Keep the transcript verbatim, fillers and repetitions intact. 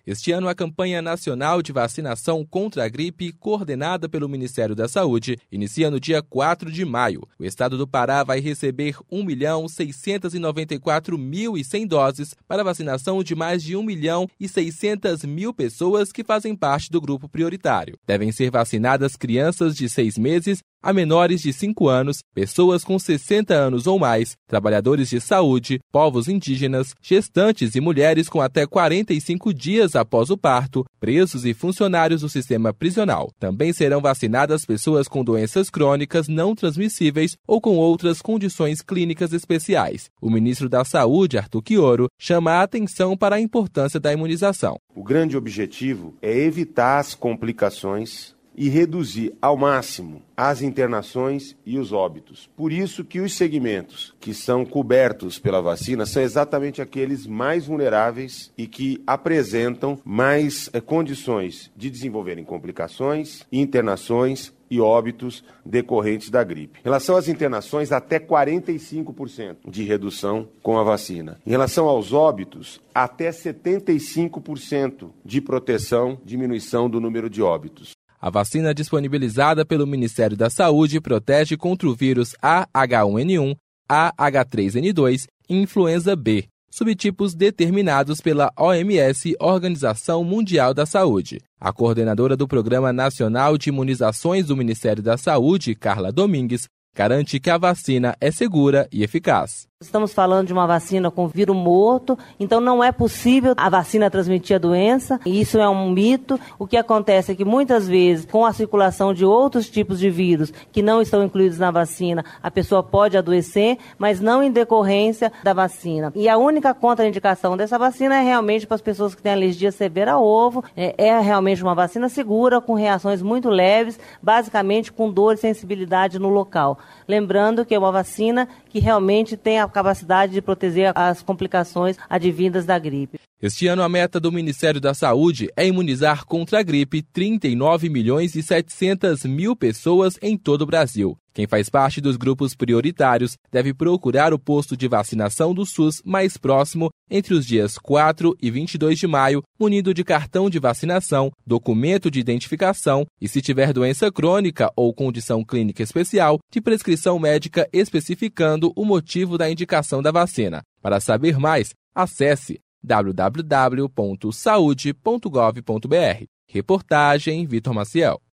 Este ano, a campanha nacional de vacinação contra a gripe, coordenada pelo Ministério da Saúde, inicia no dia quatro de maio. O estado do Pará vai receber um milhão seiscentos e noventa e quatro mil e cem doses para vacinação de mais de um milhão e seiscentas mil pessoas que fazem parte do grupo prioritário. Devem ser vacinadas crianças de seis meses a menores de cinco anos, pessoas com sessenta anos ou mais, trabalhadores de saúde, povos indígenas, gestantes e mulheres com até quarenta e cinco dias após o parto, presos e funcionários do sistema prisional. Também serão vacinadas pessoas com doenças crônicas não transmissíveis ou com outras condições clínicas especiais. O ministro da Saúde, Arthur Quioro, chama a atenção para a importância da imunização. O grande objetivo é evitar as complicações e reduzir ao máximo as internações e os óbitos. Por isso que os segmentos que são cobertos pela vacina são exatamente aqueles mais vulneráveis e que apresentam mais eh, condições de desenvolverem complicações, internações e óbitos decorrentes da gripe. Em relação às internações, até quarenta e cinco por cento de redução com a vacina. Em relação aos óbitos, até setenta e cinco por cento de proteção, diminuição do número de óbitos. A vacina disponibilizada pelo Ministério da Saúde protege contra o vírus A H um N um, A H três N dois e influenza B, subtipos determinados pela O M S, Organização Mundial da Saúde. A coordenadora do Programa Nacional de Imunizações do Ministério da Saúde, Carla Domingues, garante que a vacina é segura e eficaz. Estamos falando de uma vacina com vírus morto, então não é possível a vacina transmitir a doença, e isso é um mito. O que acontece é que muitas vezes, com a circulação de outros tipos de vírus que não estão incluídos na vacina, a pessoa pode adoecer, mas não em decorrência da vacina. E a única contraindicação dessa vacina é realmente para as pessoas que têm alergia severa ao ovo. É, é realmente uma vacina segura, com reações muito leves, basicamente com dor e sensibilidade no local. Lembrando que é uma vacina que realmente tem a capacidade de proteger as complicações advindas da gripe. Este ano, a meta do Ministério da Saúde é imunizar contra a gripe trinta e nove milhões e setecentas mil pessoas em todo o Brasil. Quem faz parte dos grupos prioritários deve procurar o posto de vacinação do SUS mais próximo entre os dias quatro e vinte e dois de maio, munido de cartão de vacinação, documento de identificação e, se tiver doença crônica ou condição clínica especial, de prescrição médica especificando o motivo da indicação da vacina. Para saber mais, acesse w w w ponto saude ponto gov ponto b r. Reportagem Vitor Maciel.